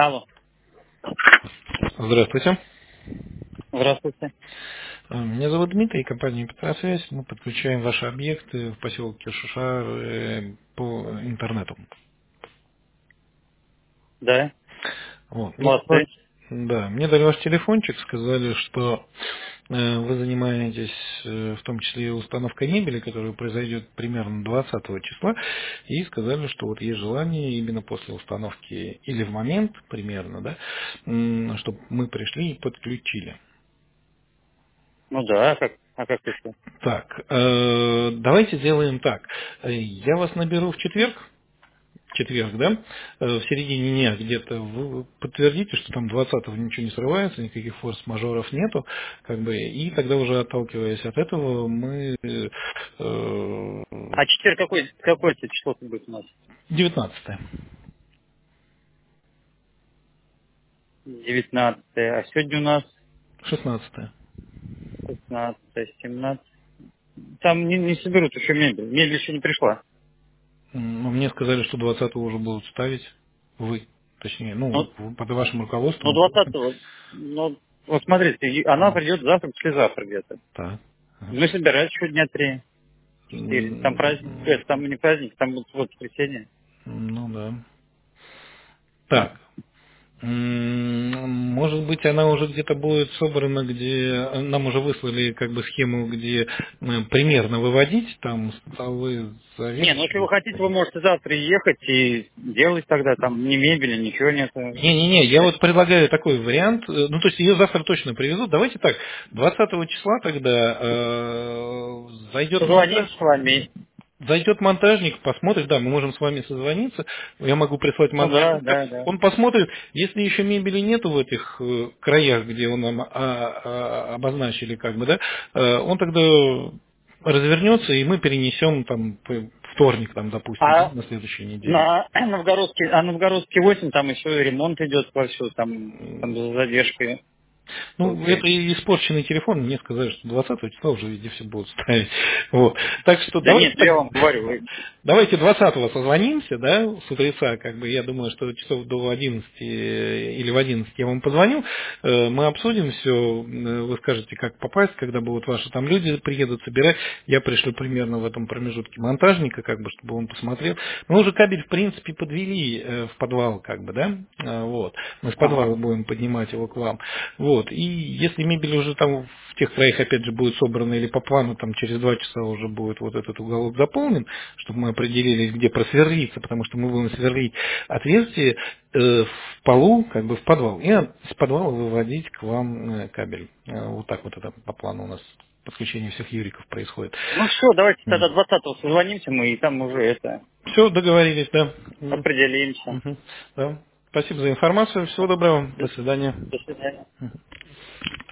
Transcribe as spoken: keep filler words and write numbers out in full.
Алло. Здравствуйте. Здравствуйте. Меня зовут Дмитрий, компания Петросвязь. Мы подключаем ваши объекты в поселке Шушар э, по интернету. Да. Вот. Мне, Молодцы. да, мне дали ваш телефончик, сказали, что э, вы занимаетесь э, в том числе и установкой мебели, которая произойдет примерно двадцатого числа, и сказали, что вот есть желание именно после установки или в момент примерно, да, м, чтобы мы пришли и подключили. Ну да, а как, а как еще? Так, э, давайте сделаем так. Э, Я вас наберу в четверг, в четверг, да, э, в середине дня где-то. Вы подтвердите, что там двадцатого ничего не срывается, никаких форс-мажоров нету, как бы, и тогда уже отталкиваясь от этого, мы э, А четверг какой, какое это число будет у нас? девятнадцатое, Девятнадцатое. А сегодня у нас шестнадцатое. шестнадцатое, семнадцатое. Там не, не соберут еще мебель. Мебель еще не пришла. М, ну, Мне сказали, что двадцатого уже будут ставить вы, точнее, ну, Ну, под вашим ну руководством. двадцатого. Ну, вот смотрите, и она М, придет завтра, послезавтра где-то. Так. Ага. Мы собираем еще дня три, четыре. Там праздник, М, это, там не праздник, там вот, вот воскресенье. Ну да. Так. М, Может быть, она уже где-то будет собрана, где нам уже выслали как бы схему, где э, примерно выводить там столы, Не, ну если завешки. вы хотите, вы можете завтра ехать и делать тогда, там ни мебели, ничего нет. Не-не-не, я вот предлагаю такой вариант. э, Ну, то есть ее завтра точно привезут. Давайте так, двадцатого числа тогда э, зайдет монтаж. Позвонимся с вами. Зайдет монтажник, посмотрит, да, мы можем с вами созвониться, я могу прислать Ну да, монтажника, да, да. он посмотрит, если еще мебели нету в этих э, краях, где он нам а, а, обозначили, как бы, да, э, он тогда развернется, и мы перенесем там п- вторник, там, допустим, А да, на следующей неделе. на Новгородский, а Новгородский восемь, там еще ремонт идет вовсю, там, там с задержкой Ну, это получается. и испорченный телефон, мне сказали, что двадцатого числа уже везде все будут ставить. Вот. Так что Да давайте нет, так, я вам говорю, вы... давайте двадцатого созвонимся, да, с утреца, как бы, я думаю, что часов до одиннадцати или в одиннадцать я вам позвоню, э, мы обсудим все, вы скажете, как попасть, когда будут ваши там люди приедут собирать, я пришлю примерно в этом промежутке монтажника, как бы, чтобы он посмотрел. Мы уже кабель, в принципе, подвели э, в подвал, как бы, да, э, вот, мы с подвала Ага. будем поднимать его к вам, вот, и если мебель уже там в тех краях, опять же, будет собрана или по плану, там через два часа уже будет вот этот уголок заполнен, чтобы мы определились, где просверлиться, потому что мы будем сверлить отверстие э, в полу, как бы в подвал, и от- с подвала выводить к вам э, кабель. Э, вот так вот это по плану у нас подключение всех юриков происходит. Ну все, давайте тогда двадцатого созвонимся мы, и там уже это, Все, договорились, да. М, определимся. мгм, да. Спасибо за информацию. Всего доброго. До, До свидания. до свидания.